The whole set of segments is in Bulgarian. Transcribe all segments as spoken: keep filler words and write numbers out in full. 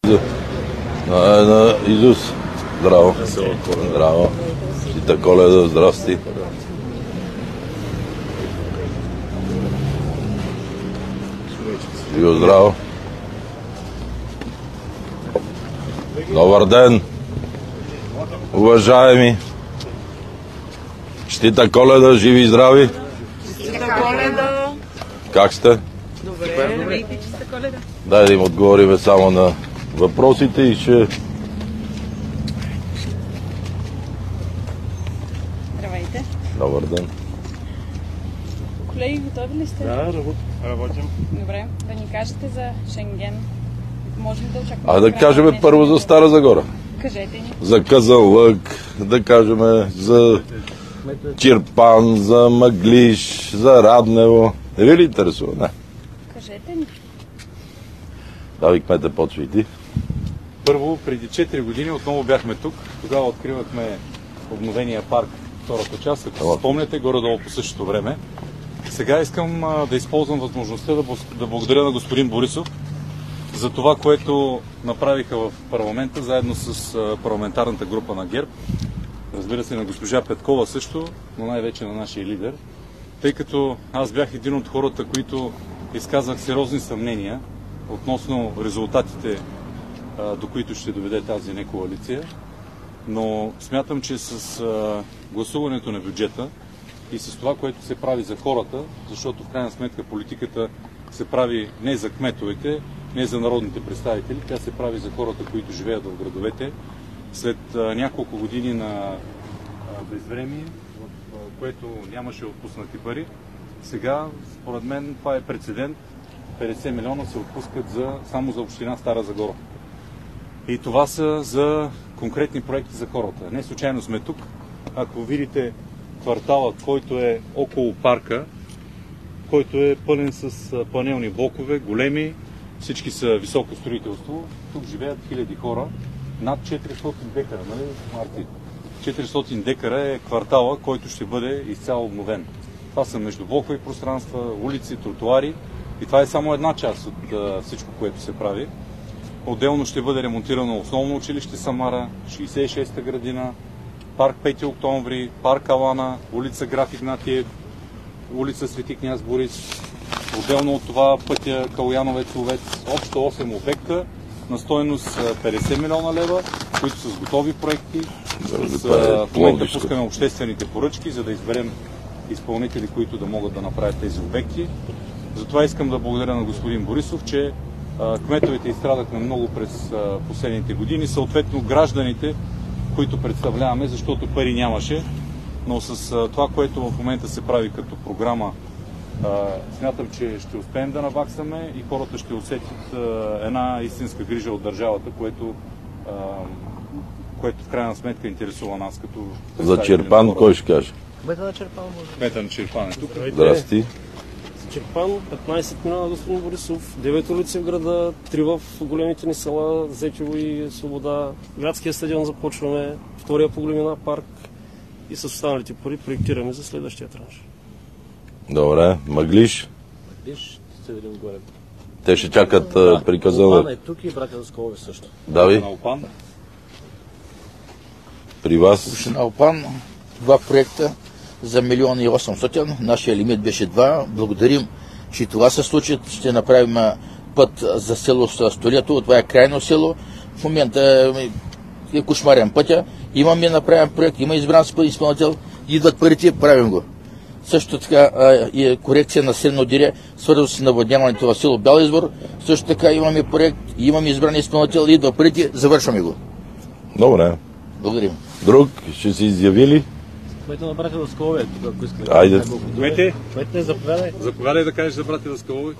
На, на Изус. Здраво. Здраво. Чита Коледа, здрасти. Живо здраво. Добър ден, уважаеми. Честита Коледа, живи и здрави. Честита Коледа. Как сте? Добре, добре. Честита Коледа. Дай да им отговорим само на въпросите и ще... Здравейте. Добър ден. Колеги, готови ли сте? Да, работим. Добре, да ни кажете за Шенген. Можем да очакваме... А да кажем първо за Стара Загора. Кажете ни. За Казанлък, да кажем за Чирпан, за Мъглиж, за Раднево. Не ви ли интересува? Не. Кажете ни. Дави, кмете, почва и ти. Първо, преди четири години отново бяхме тук. Тогава откривахме обновения парк, втората част. Ако се спомняте, горе-долу по същото време. Сега искам а, да използвам възможността да, да благодаря на господин Борисов за това, което направиха в парламента, заедно с а, парламентарната група на ГЕРБ. Разбира се, на госпожа Петкова също, но най-вече на нашия лидер. Тъй като аз бях един от хората, които изказах сериозни съмнения относно резултатите, а, до които ще доведе тази некоалиция. Но смятам, че с а, гласуването на бюджета и с това, което се прави за хората, защото в крайна сметка политиката се прави не за кметовете, не за народните представители, тя се прави за хората, които живеят в градовете. След а, няколко години на а, безвремие, в а, което нямаше отпуснати пари, сега, според мен, това е прецедент. петдесет милиона се отпускат за, само за община Стара Загора. И това са за конкретни проекти за хората. Не случайно сме тук. Ако видите кварталът, който е около парка, който е пълен с панелни блокове, големи, всички са високо строителство. Тук живеят хиляди хора, над четиристотин декара, нали, Марти? четиристотин декара е квартала, който ще бъде изцяло обновен. Това са междублокови пространства, улици, тротуари и това е само една част от а, всичко, което се прави. Отделно ще бъде ремонтирано основно училище Самара, шейсет и шеста градина, парк пети октомври, парк Алана, улица Граф Игнатиев, улица Свети княз Борис. Отделно от това пътя Калояновец-Ловец. Общо осем обекта на стойност петдесет милиона лева, които са с готови проекти. С, в момента пускаме обществените поръчки, за да изберем изпълнители, които да могат да направят тези обекти. Затова искам да благодаря на господин Борисов, че а, кметовете изстрадахме много през а, последните години, съответно гражданите, които представляваме, защото пари нямаше, но с а, това, което в момента се прави като програма, а, смятам, че ще успеем да наваксаме и хората ще усетят а, една истинска грижа от държавата, което, а, което в крайна сметка интересува нас като... За Чирпан, кой ще каже? Кмета на Чирпан, може. Кмета на Чирпан е тук. Здрасти. Чирпан, петнайсет милиона господин Борисов, девет улици в града, три в големите ни села, Зечево и Свобода, градския стадион започваме, втория по големина парк и с останалите пари проектираме за следващия транш. Добре, Мъглиш? Мъглиш, ще видим горе. Те ще чакат да, при Казанлък. Опан е тук и братя Даскалови също. Дави? При вас? Община Опан, два проекта за милион и осемстотин. Нашия лимит беше два. Благодарим, че това се случи. Ще направим път за село Столето. Това е крайно село. В момента е кошмарен пътя. Имаме направен проект, има избран изпълнител. Идват парите, правим го. Също така и корекция на средно дире, свързано с наводняването в село Бял извор. Също така имаме проект, имаме избран изпълнител, идва парите, завършваме го. Добре. Благодарим. Друг ще се изявили? Кмета на братя Даскалови е тук, ако искате. Айде. Кмете, Кмете, заповядай. заповядай да кажеш за братя Даскалови.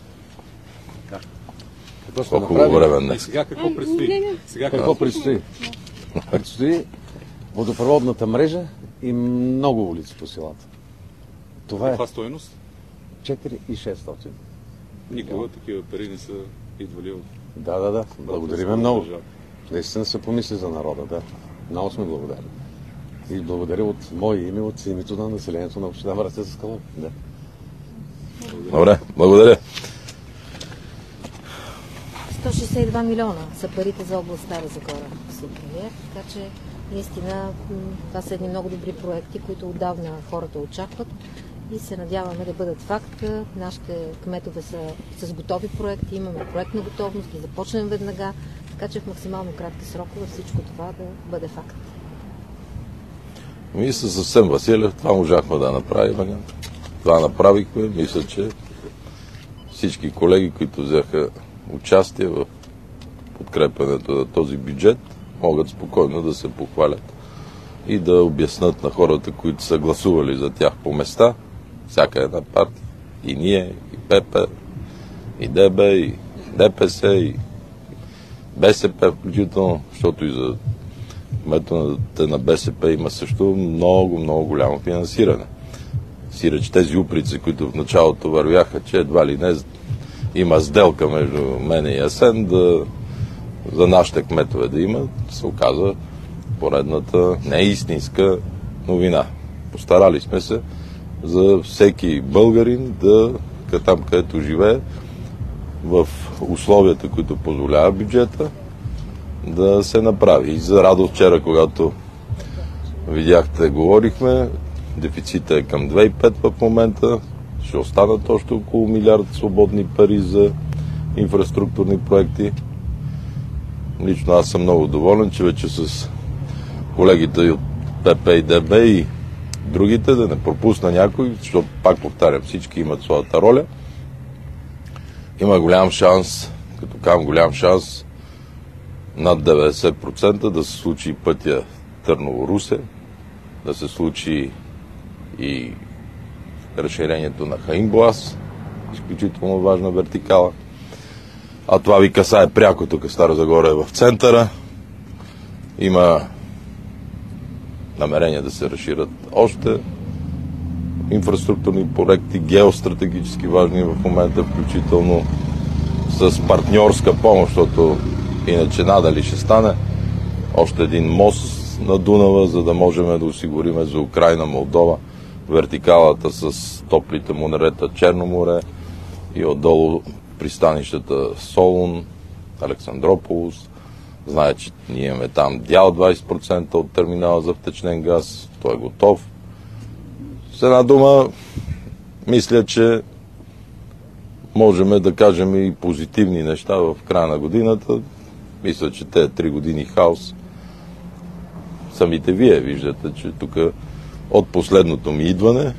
Колко време не. Сега какво предстои? Сега Какво предстои? Предстои водопроводната мрежа и много улици по селата. Това е Каква стойност? четири хиляди и шестстотин. Никога такива пари не са идвали от... Да, да, да. Благодариме много. Наистина се помисли за народа, да. Много сме благодарни. И благодаря от мое име, от името на населението на община Братя Даскалови. Да. Добре, благодаря. сто шестдесет шейсет и два милиона са парите за област Стара Загора, господин премиер, така че наистина това са едни много добри проекти, които отдавна хората очакват и се надяваме да бъдат факт. Нашите кметове са с готови проекти, имаме проектна готовност, да започнем веднага, така че в максимално кратки срокове всичко това да бъде факт. Ние със Асен Василев това можахме да направим. Това направихме. Мисля, че всички колеги, които взеха участие в подкрепянето на този бюджет, могат спокойно да се похвалят и да обяснат на хората, които са гласували за тях по места, всяка една партия, и ние, и ПП, и ДБ, и ДПС, и БСП включително, защото и за кметовете на БСП има също много, много голямо финансиране. Сиреч тези уприци, които в началото вървяха, че едва ли не има сделка между мене и Асен, да, за нашите кметове да има, се оказа поредната неистинска новина. Постарали сме се за всеки българин да, там където живее, в условията, които позволява бюджета, да се направи. И за радост вчера, когато видяхте, говорихме, дефицита е към две цяло и пет в момента, ще останат още около милиард свободни пари за инфраструктурни проекти. Лично аз съм много доволен, че вече с колегите от ПП и ДБ и другите, да не пропусна някой, защото пак повтарям, всички имат своята роля. Има голям шанс, като казвам голям шанс, над деветдесет процента да се случи пътя Търново-Русе, да се случи и разширението на Хаинбоаз, изключително важна вертикала. А това ви касае пряко, тук Стара Загора е в центъра. Има намерение да се разширят още инфраструктурни проекти, геостратегически важни в момента, включително с партньорска помощ, защото иначе надали ще стане още един мост на Дунава, за да можем да осигурим за Украйна, Молдова, вертикалата с топлите монерета Черно море и отдолу пристанищата Солун, Александрополос. Знае, че ние имаме там дял двадесет процента от терминала за втечнен газ. Той е готов. С една дума, мисля, че можем да кажем и позитивни неща в края на годината. Мисля, че тези три години хаос самите вие виждате, че тук от последното ми идване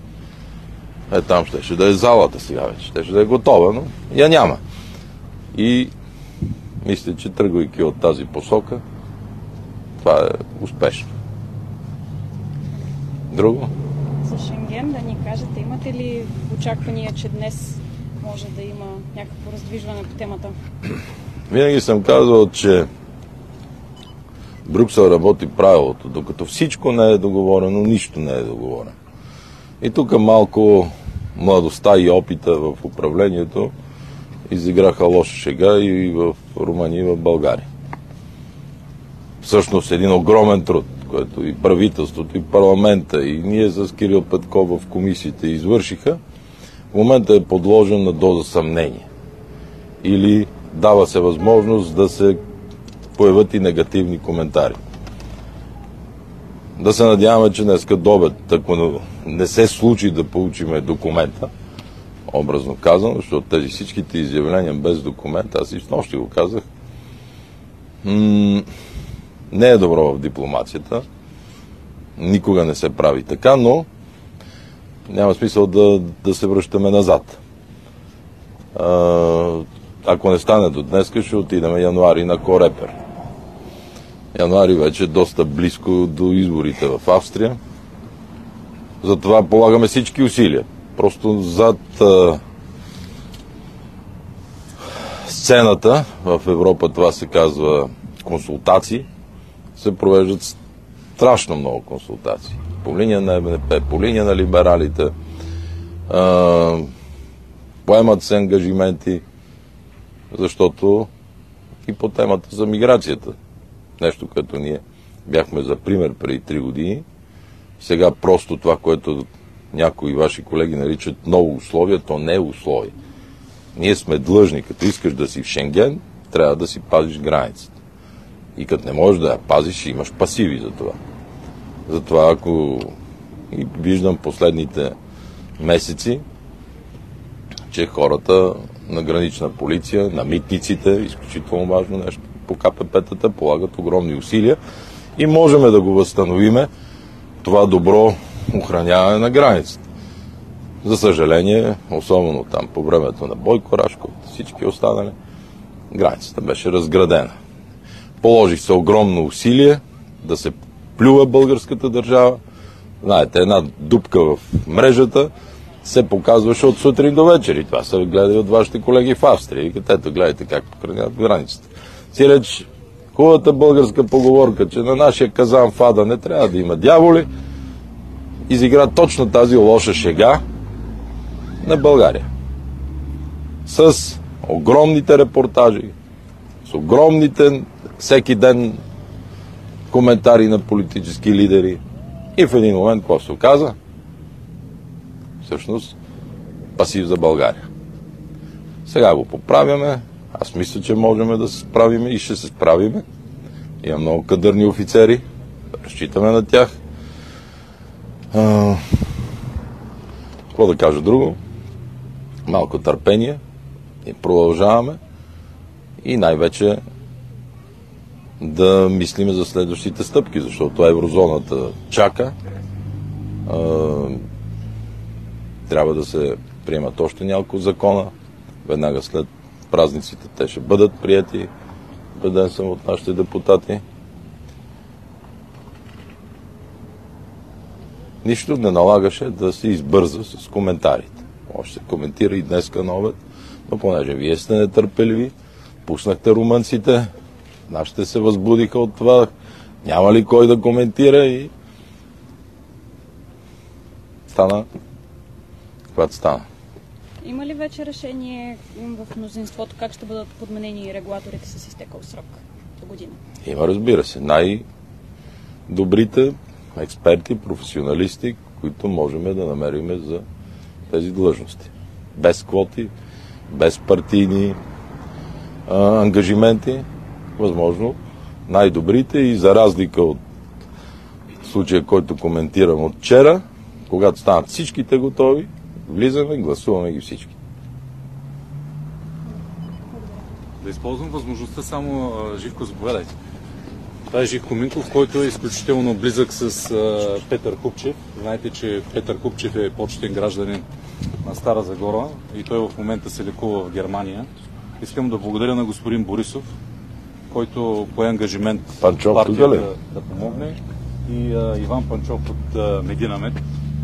е там щеше да е залата сега вече. Щеше да е готова, но я няма. И мисля, че тръгвайки от тази посока, това е успешно. Друго? За Шенген да ни кажете, имате ли очаквания, че днес може да има някакво раздвижване по темата? Винаги съм казвал, че Брюксел работи правилото. Докато всичко не е договорено, нищо не е договорено. И тук малко младостта и опита в управлението изиграха лоша шега и в Румъния, и в България. Всъщност един огромен труд, който и правителството, и парламента, и ние с Кирил Петков в комисиите извършиха, в момента е подложен на доза съмнение. Или дава се възможност да се появят и негативни коментари. Да се надяваме, че днеска до обед, ако не се случи да получиме документа, образно казано, защото тези всичките изявления без документ, аз и снощи го казах, м- не е добро в дипломацията. Никога не се прави така, но няма смисъл да, да се връщаме назад. А, ако не стане до днес, ще отидем януари на Корепер. Януари вече е доста близко до изборите в Австрия. Затова полагаме всички усилия. Просто зад а, сцената в Европа, това се казва консултации, се провеждат страшно много консултации. По линия на ЕБНП, по линия на либералите. А, поемат се ангажименти, защото и по темата за миграцията. Нещо, което ние бяхме за пример преди три години. Сега просто това, което някои ваши колеги наричат ново условие, то не е условие. Ние сме длъжни, като искаш да си в Шенген, трябва да си пазиш границата. И като не можеш да я пазиш, имаш пасиви за това. Затова, ако и виждам последните месеци, че хората на гранична полиция, на митниците, изключително важно нещо, по ка пе пе-тата полагат огромни усилия и можем да го възстановиме това добро охраняване на границата. За съжаление, особено там по времето на Бойко Рашков, всички останали, границата беше разградена. Положих се огромно усилие да се плюва българската държава. Знаете, една дупка в мрежата се показваше от сутрин до вечер. И това са гледали от вашите колеги в Австрия. И ето, гледайте как охраняват границата. Сиреч, хубавата българска поговорка, че на нашия казан в ада не трябва да има дяволи, изигра точно тази лоша шега на България. С огромните репортажи, с огромните всеки ден коментари на политически лидери. И в един момент, какво се оказа? Всъщност, пасив за България. Сега го поправяме. Аз мисля, че можем да се справиме и ще се справиме. Има много кадърни офицери. Разчитаме на тях. А, какво да кажа друго? Малко търпение. И продължаваме. И най-вече да мислиме за следващите стъпки, защото еврозоната чака. А, трябва да се приемат още няколко закона. Веднага след празниците те ще бъдат приети. Убеден съм от нашите депутати. Нищо не налагаше да се избърза с коментарите. Може да се коментира и днеска на обед, но понеже вие сте нетърпеливи, пуснахте румънците, нашите се възбудиха от това, няма ли кой да коментира и стана когато стана. Има ли вече решение в мнозинството как ще бъдат подменени регулаторите с изтекал срок до година? Има, разбира се. Най-добрите експерти, професионалисти, които можем да намерим за тези длъжности. Без квоти, без партийни а, ангажименти, възможно най-добрите и за разлика от случая, който коментирам от вчера, когато станат всичките готови, влизаме, гласуваме ги всички. Да използвам възможността само, Живко, заповядайте. Това е Живко Минков, който е изключително близък с а, Петър Купчев. Знаете, че Петър Купчев е почетен гражданин на Стара Загора и той в момента се лекува в Германия. Искам да благодаря на господин Борисов, който пое ангажимент Панчов, партията да, да помогне, и а, Иван Панчов от а, Мединамет,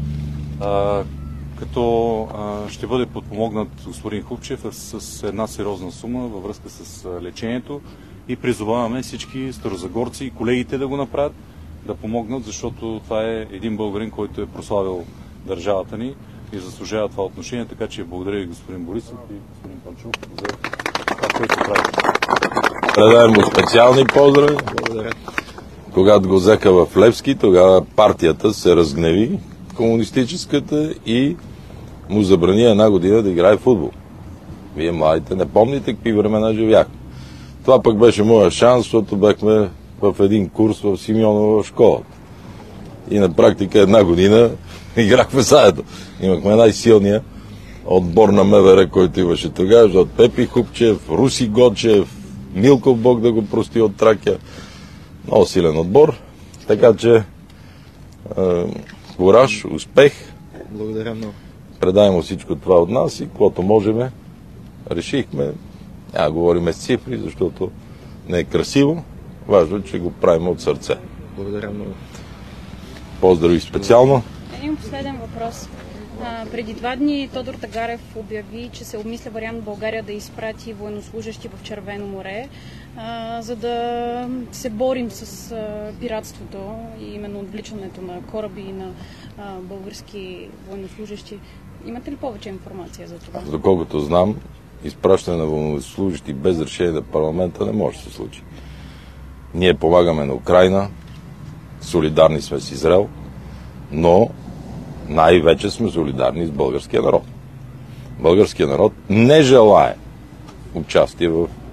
а, като а, ще бъде подпомогнат господин Купчев с, с една сериозна сума във връзка с а, лечението и призоваваме всички старозагорци и колегите да го направят, да помогнат, защото това е един българин, който е прославил държавата ни и заслужава това отношение, така че благодаря и господин Борисов и господин Панчов за това, което прави. Предавам му специални поздрави. Благодаря. Когато го взеха в Левски, тогава партията се разгневи, комунистическата, и му забрани една година да играе в футбол. Вие младите не помните какви времена живях. Това пък беше моя шанс, защото бяхме в един курс в Симеонова школа. И на практика една година играхме заедно. Имахме най-силния отбор на МВР, който имаше тогава, защото Пепи Хупчев, Руси Гочев, Милков, Бог да го прости, от Тракия. Много силен отбор. Така че е, кураж, успех. Благодаря много. Предаваме всичко това от нас и каквото можем, решихме. Няма говорим с цифри, защото не е красиво. Важно е, че го правим от сърце. Благодаря много. Поздрави специално. Един последен въпрос. А, преди два дни Тодор Тагарев обяви, че се обмисля вариант България да изпрати военнослужащи в Червено море, а, за да се борим с а, пиратството и именно отвличането на кораби и на а, български военнослужащи. Имате ли повече информация за това? Доколкото знам, изпращане на военнослужащи без решение на парламента не може да се случи. Ние помагаме на Украйна, солидарни сме с Израел, но най-вече сме солидарни с българския народ. Българския народ не желае участие в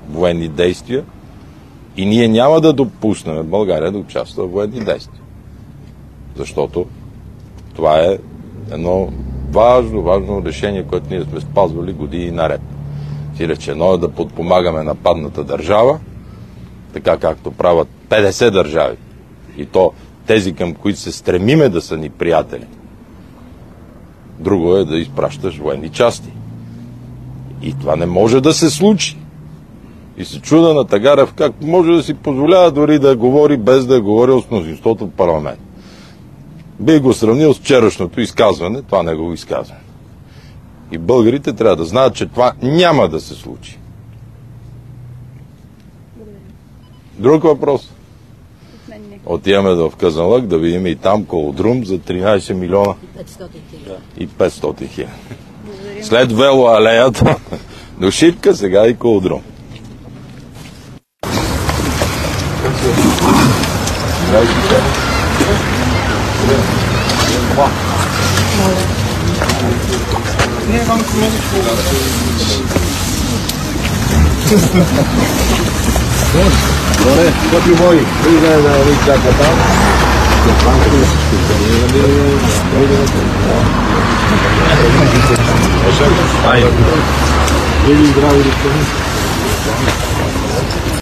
военни действия и ние няма да допуснем България да участва в военни действия. Защото това е едно важно, важно решение, което ние сме спазвали години наред. Сиреч едно е да подпомагаме нападната държава, така както правят петдесет държави. И то тези, към които се стремиме да са ни приятели. Друго е да изпращаш военни части. И това не може да се случи. И се чуда на Тагарев как може да си позволява дори да говори без да говори от мнозинството в парламент. Бих го сравнил с вчерашното изказване, това негово изказване. И българите трябва да знаят, че това няма да се случи. Друг въпрос. Отиваме в Казанлък да видим и там колодрум за тринайсет милиона и петстотин хиляди. След велоалеята до Шипка, сега и колодрум. Добре, скъпи мои, влизаме да ви чака там. Айде. Или здрави,